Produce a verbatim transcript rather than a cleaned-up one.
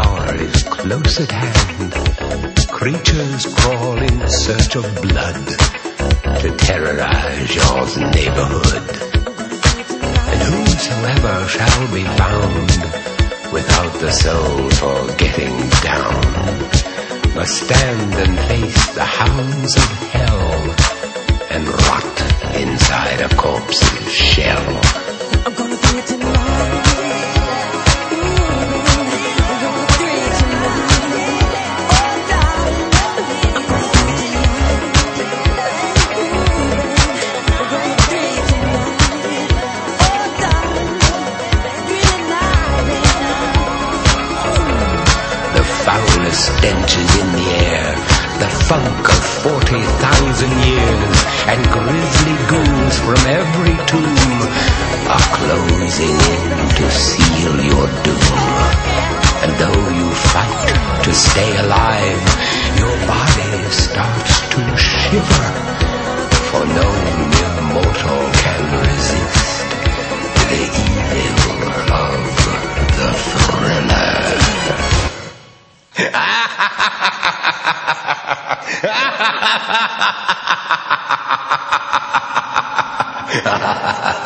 hour is close at hand. Creatures crawl in search of blood to terrorize your neighborhood. And whosoever shall be found without the soul for getting down must stand and face the hounds of hell and rot inside a corpse's shell. I'm gonna do it tonight. Stench is in the air, the funk of forty thousand years, and grisly ghouls from every tomb are closing in to seal your doom. And though you fight to stay alive, your body starts to shiver, for no mere mortal can resist the evil of the thriller. Ha ha ha ha!